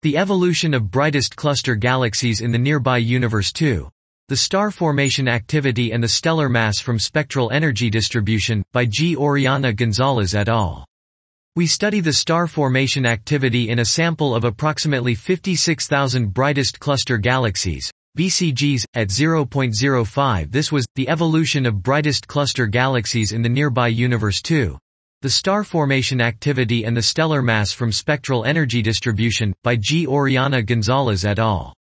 The evolution of brightest cluster galaxies in the nearby universe 2. The star formation activity and the stellar mass from spectral energy distribution, by G. Oriana Gonzalez et al. We study the star formation activity in a sample of approximately 56,000 brightest cluster galaxies, BCGs, at 0.05. This was, the evolution of brightest cluster galaxies in the nearby universe 2. The star formation activity and the stellar mass from spectral energy distribution, by G. Oriana Gonzalez et al.